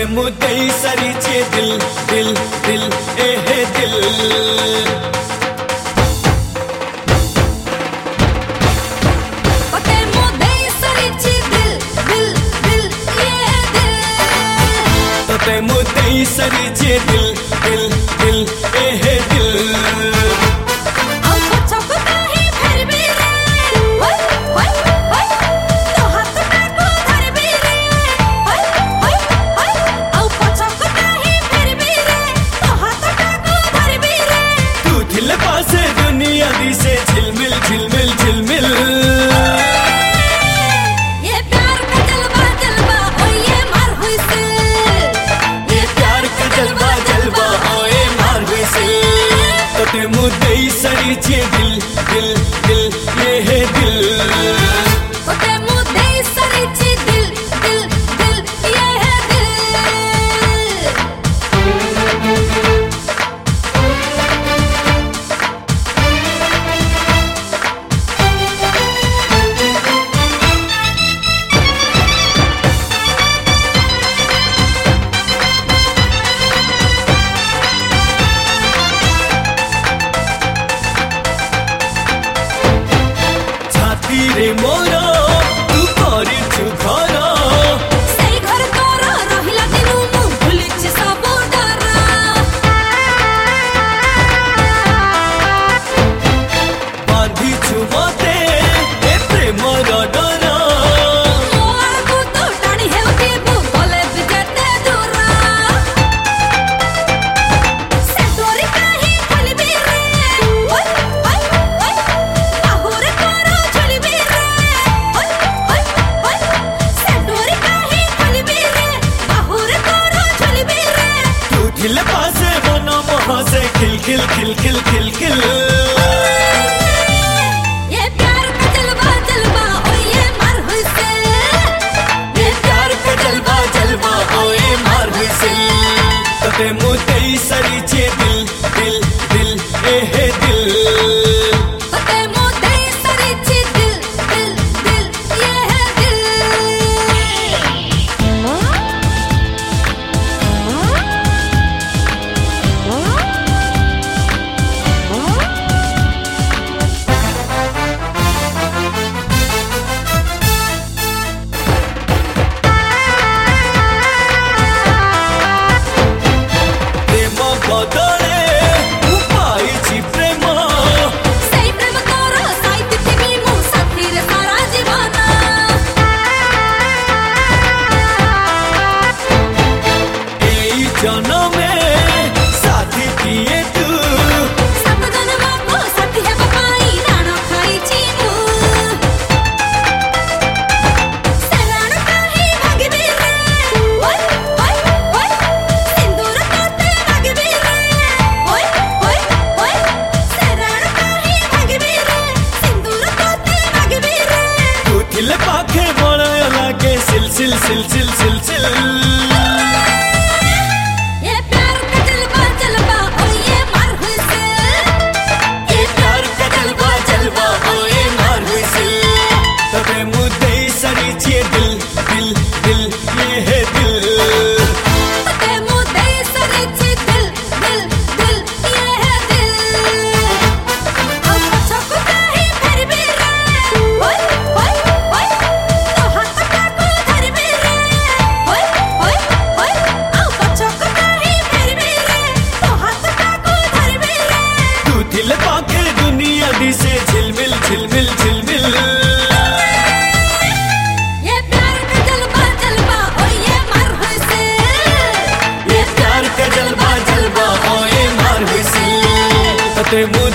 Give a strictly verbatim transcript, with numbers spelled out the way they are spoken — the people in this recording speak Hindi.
मुदई सरीचे दिल दिल दिल ए दिल ते मुदई सरीचे दिल दिल दिल ए दिल पासे दुनिया दी से झिलमिल झिलमिल झिलमिल ये प्यार का जलवा जलवा ओ ये मार हुई से ये प्यार का जलवा जलवा ओ ये मार हुई से तो ते मुदई सरीचे दिल दिल दिल ये है दिल तो ते मुदई सरीचे दिल दिल दिल ये है दिल रे मोरा तू करी छु घरा सही घर तोरा रहिला दिनु मु भुलिछ सब डरा बांधी छु मते ए प्रेम रा डरा मोर को तो टाणी हेउती मु बोले बिजते दूरा से तोरी काहे खलबी रे ओय ओय ओय बाहुर करो झलबी दिल पासे बना महा से खिल खिल खिल खिल खिल खिल ये प्यार का जलवा जलवा ओ ये मार हुई से ये प्यार का जलवा जलवा ओ ये मार हुई से तो ते मुदई सरीचे दिल दिल दिल ए है दिल तो ते मुदई सरीचे दिल दिल दिल ये है दिल बदले उपाय ची प्रेम सही प्रेम तोरा साई तिथि मु साथी रे सारा जीवन एई जनमे साथी किए तू सात जन्म को साथी है बपाई राण खाई छी मु से राण काहे भागबी रे ओय ओय ओय सिंदूर काते भागबी रे ओय ओय ओय से राण काहे भागबी रे सिंदूर काते भागबी रे तू दिल पाखे मोड़ा लागे सिल सिल सिल सिल सिल सिल ये प्यार का जलवा जलवा ओ ये मार हुई से ये प्यार का जलवा जलवा ओ ये मार हुई से तो ते मुदई सरीचे दिल दिल दिल ये है दिल ते मुदई सरीचे दिल दिल दिल ये है दिल अब छक काहे धरबी रे ओय ओय ओय तो हाथ काको धरबी रे ओय ओय ओय अब छक काहे धरबी रे तो हाथ काको धरबी रे तू दिल पाखे दुनिया दी से झिलमिल झिलमिल झिलमिल ये प्यार का जलवा जलवा ओ ये मार हुई से ये प्यार का जलवा जलवा ओ ये मार हुई से तो ते